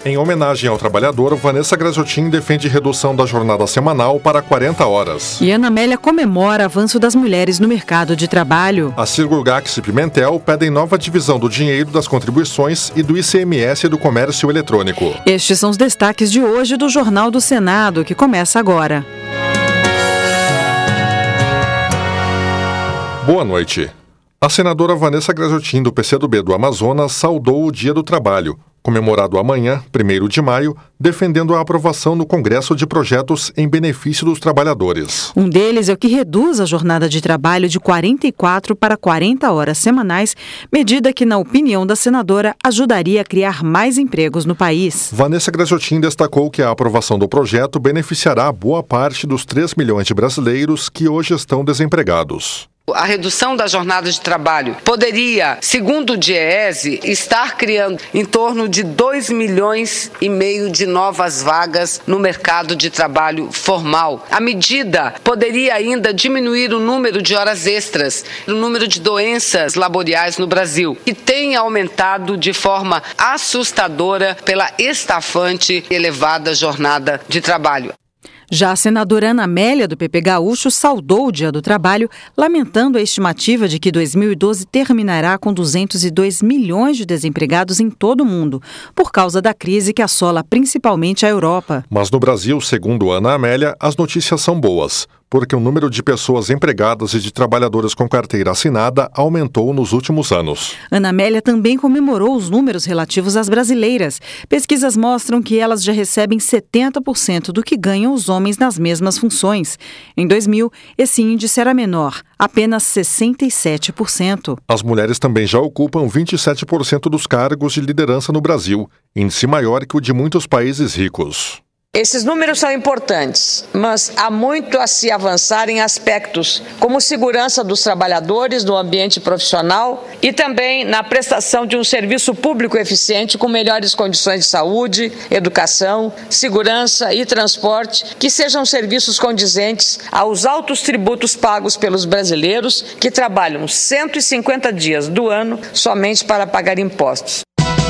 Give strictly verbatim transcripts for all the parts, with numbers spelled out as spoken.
Em homenagem ao trabalhador, Vanessa Graziotin defende redução da jornada semanal para quarenta horas. E Ana Amélia comemora avanço das mulheres no mercado de trabalho. A Cirgurgax e Pimentel pedem nova divisão do dinheiro das contribuições e do I C M S do comércio eletrônico. Estes são os destaques de hoje do Jornal do Senado, que começa agora. Boa noite. A senadora Vanessa Graziotin, do P C do B do Amazonas, saudou o Dia do Trabalho, comemorado amanhã, primeiro de maio, defendendo a aprovação no Congresso de projetos em benefício dos trabalhadores. Um deles é o que reduz a jornada de trabalho de quarenta e quatro para quarenta horas semanais, medida que, na opinião da senadora, ajudaria a criar mais empregos no país. Vanessa Graziotin destacou que a aprovação do projeto beneficiará boa parte dos três milhões de brasileiros que hoje estão desempregados. A redução da jornada de trabalho poderia, segundo o DIEESE, estar criando em torno de dois milhões e meio de novas vagas no mercado de trabalho formal. A medida poderia ainda diminuir o número de horas extras, o número de doenças laborais no Brasil, que tem aumentado de forma assustadora pela estafante e elevada jornada de trabalho. Já a senadora Ana Amélia, do P P Gaúcho, saudou o Dia do Trabalho, lamentando a estimativa de que dois mil e doze terminará com duzentos e dois milhões de desempregados em todo o mundo, por causa da crise que assola principalmente a Europa. Mas no Brasil, segundo Ana Amélia, as notícias são boas, porque o número de pessoas empregadas e de trabalhadores com carteira assinada aumentou nos últimos anos. Ana Amélia também comemorou os números relativos às brasileiras. Pesquisas mostram que elas já recebem setenta por cento do que ganham os homens nas mesmas funções. Em dois mil, esse índice era menor, apenas sessenta e sete por cento. As mulheres também já ocupam vinte e sete por cento dos cargos de liderança no Brasil, índice maior que o de muitos países ricos. Esses números são importantes, mas há muito a se avançar em aspectos como segurança dos trabalhadores no ambiente profissional e também na prestação de um serviço público eficiente com melhores condições de saúde, educação, segurança e transporte, que sejam serviços condizentes aos altos tributos pagos pelos brasileiros que trabalham cento e cinquenta dias do ano somente para pagar impostos.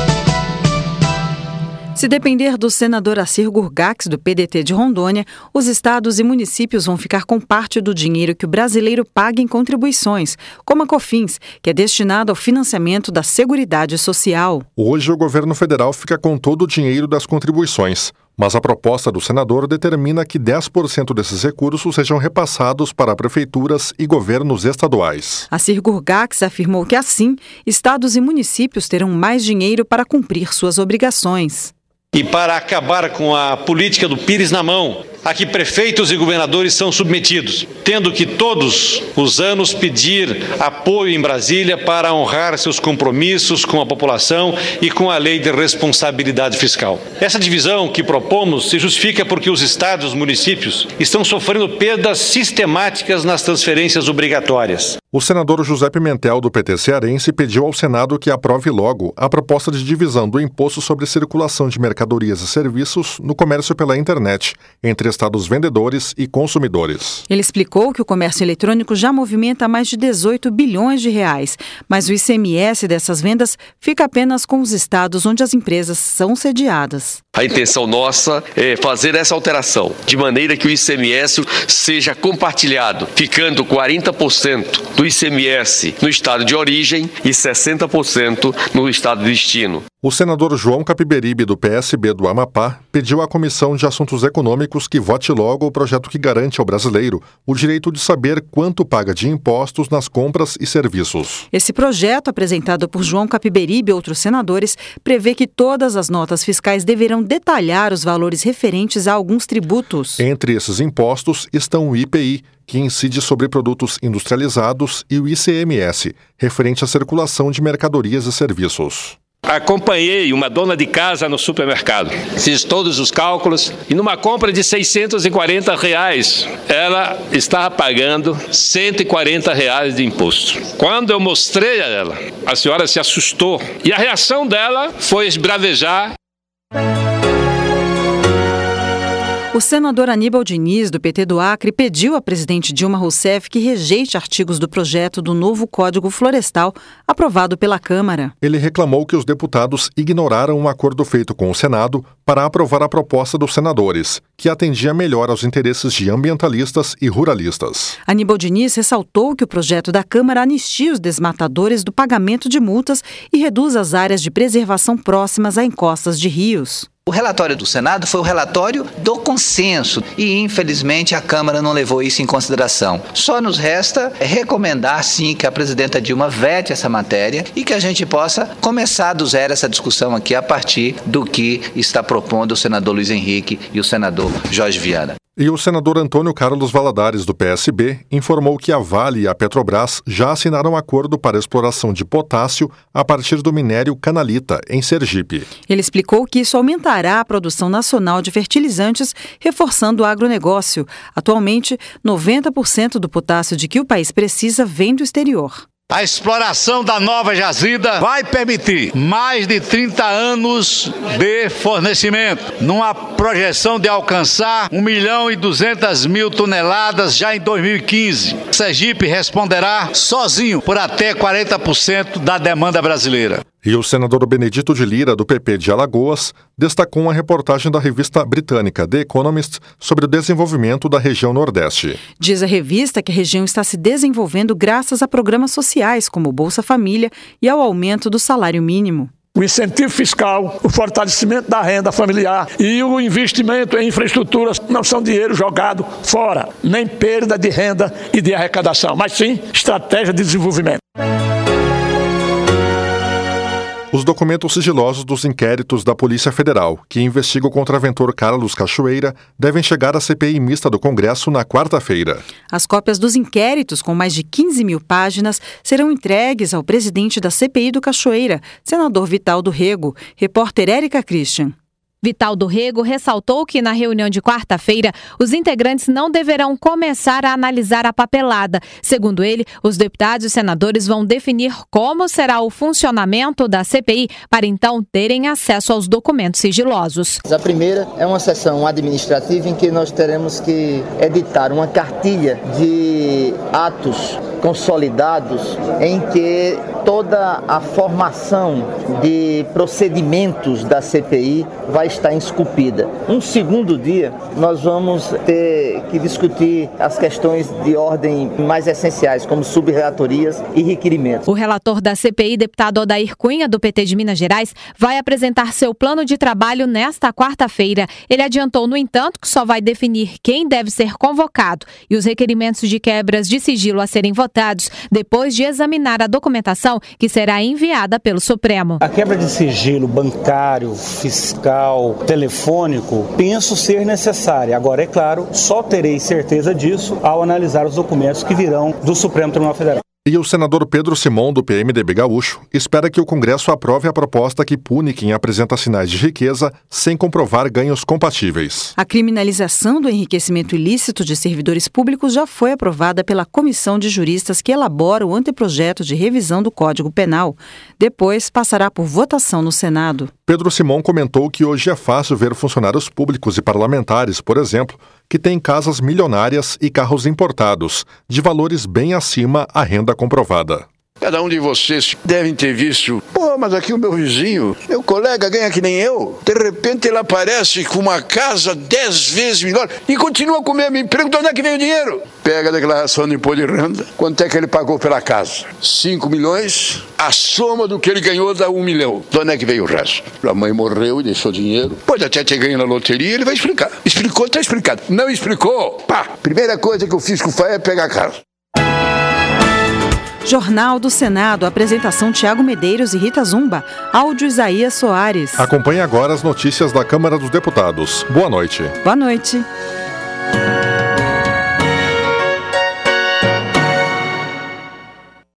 Se depender do senador Assir Gurgax, do P D T de Rondônia, os estados e municípios vão ficar com parte do dinheiro que o brasileiro paga em contribuições, como a COFINS, que é destinado ao financiamento da Seguridade Social. Hoje, o governo federal fica com todo o dinheiro das contribuições, mas a proposta do senador determina que dez por cento desses recursos sejam repassados para prefeituras e governos estaduais. Assir Gurgax afirmou que, assim, estados e municípios terão mais dinheiro para cumprir suas obrigações. E para acabar com a política do Pires na mão, a que prefeitos e governadores são submetidos, tendo que todos os anos pedir apoio em Brasília para honrar seus compromissos com a população e com a lei de responsabilidade fiscal. Essa divisão que propomos se justifica porque os estados e os municípios estão sofrendo perdas sistemáticas nas transferências obrigatórias. O senador José Pimentel, do P T cearense, pediu ao Senado que aprove logo a proposta de divisão do imposto sobre circulação de mercadorias e serviços no comércio pela internet, entre estados vendedores e consumidores. Ele explicou que o comércio eletrônico já movimenta mais de dezoito bilhões de reais, mas o I C M S dessas vendas fica apenas com os estados onde as empresas são sediadas. A intenção nossa é fazer essa alteração, de maneira que o I C M S seja compartilhado, ficando quarenta por cento do I C M S no estado de origem e sessenta por cento no estado de destino. O senador João Capiberibe, do P S B do Amapá, pediu à Comissão de Assuntos Econômicos que vote logo o projeto que garante ao brasileiro o direito de saber quanto paga de impostos nas compras e serviços. Esse projeto, apresentado por João Capiberibe e outros senadores, prevê que todas as notas fiscais deverão detalhar os valores referentes a alguns tributos. Entre esses impostos estão o I P I, que incide sobre produtos industrializados, e o I C M S, referente à circulação de mercadorias e serviços. Acompanhei uma dona de casa no supermercado, fiz todos os cálculos e numa compra de seiscentos e quarenta reais, ela estava pagando cento e quarenta reais de imposto. Quando eu mostrei a ela, a senhora se assustou e a reação dela foi esbravejar. O senador Aníbal Diniz, do P T do Acre, pediu à presidente Dilma Rousseff que rejeite artigos do projeto do novo Código Florestal aprovado pela Câmara. Ele reclamou que os deputados ignoraram um acordo feito com o Senado para aprovar a proposta dos senadores, que atendia melhor aos interesses de ambientalistas e ruralistas. Aníbal Diniz ressaltou que o projeto da Câmara anistia os desmatadores do pagamento de multas e reduz as áreas de preservação próximas a encostas de rios. O relatório do Senado foi o relatório do consenso e, infelizmente, a Câmara não levou isso em consideração. Só nos resta recomendar, sim, que a presidenta Dilma vete essa matéria e que a gente possa começar do zero essa discussão aqui a partir do que está propondo o senador Luiz Henrique e o senador Jorge Viana. E o senador Antônio Carlos Valadares, do P S B, informou que a Vale e a Petrobras já assinaram acordo para a exploração de potássio a partir do minério canalita, em Sergipe. Ele explicou que isso aumentará a produção nacional de fertilizantes, reforçando o agronegócio. Atualmente, noventa por cento do potássio de que o país precisa vem do exterior. A exploração da nova jazida vai permitir mais de trinta anos de fornecimento, numa projeção de alcançar um milhão e duzentas mil toneladas já em dois mil e quinze. Sergipe responderá sozinho por até quarenta por cento da demanda brasileira. E o senador Benedito de Lira, do P P de Alagoas, destacou uma reportagem da revista britânica The Economist sobre o desenvolvimento da região Nordeste. Diz a revista que a região está se desenvolvendo graças a programas sociais como o Bolsa Família e ao aumento do salário mínimo. O incentivo fiscal, o fortalecimento da renda familiar e o investimento em infraestruturas não são dinheiro jogado fora, nem perda de renda e de arrecadação, mas sim estratégia de desenvolvimento. Os documentos sigilosos dos inquéritos da Polícia Federal, que investiga o contraventor Carlos Cachoeira, devem chegar à C P I mista do Congresso na quarta-feira. As cópias dos inquéritos, com mais de quinze mil páginas, serão entregues ao presidente da C P I do Cachoeira, senador Vital do Rego. Repórter Érica Christian. Vital do Rego ressaltou que na reunião de quarta-feira, os integrantes não deverão começar a analisar a papelada. Segundo ele, os deputados e senadores vão definir como será o funcionamento da C P I para então terem acesso aos documentos sigilosos. A primeira é uma sessão administrativa em que nós teremos que editar uma cartilha de atos consolidados em que toda a formação de procedimentos da C P I vai estar esculpida. Um segundo dia, nós vamos ter que discutir as questões de ordem mais essenciais, como subrelatorias e requerimentos. O relator da C P I, deputado Odair Cunha, do P T de Minas Gerais, vai apresentar seu plano de trabalho nesta quarta-feira. Ele adiantou, no entanto, que só vai definir quem deve ser convocado e os requerimentos de quebras de sigilo a serem votados depois de examinar a documentação que será enviada pelo Supremo. A quebra de sigilo bancário, fiscal, telefônico, penso ser necessária. Agora, é claro, só terei certeza disso ao analisar os documentos que virão do Supremo Tribunal Federal. E o senador Pedro Simão, do P M D B Gaúcho, espera que o Congresso aprove a proposta que pune quem apresenta sinais de riqueza sem comprovar ganhos compatíveis. A criminalização do enriquecimento ilícito de servidores públicos já foi aprovada pela comissão de juristas que elabora o anteprojeto de revisão do Código Penal. Depois passará por votação no Senado. Pedro Simão comentou que hoje é fácil ver funcionários públicos e parlamentares, por exemplo, que têm casas milionárias e carros importados, de valores bem acima à renda comprovada. Cada um de vocês devem ter visto, pô, mas aqui o meu vizinho, meu colega ganha que nem eu. De repente ele aparece com uma casa dez vezes melhor e continua com o mesmo emprego. De onde é que vem o dinheiro? Pega a declaração de imposto de renda. Quanto é que ele pagou pela casa? cinco milhões. A soma do que ele ganhou dá um milhão. De onde é que veio o resto? A mãe morreu e deixou dinheiro. Pode até ter ganho na loteria, ele vai explicar. Explicou, está explicado. Não explicou? Pá, primeira coisa que o fisco faz é pegar a casa. Jornal do Senado, apresentação Tiago Medeiros e Rita Zumba, áudio Isaías Soares. Acompanhe agora as notícias da Câmara dos Deputados. Boa noite. Boa noite.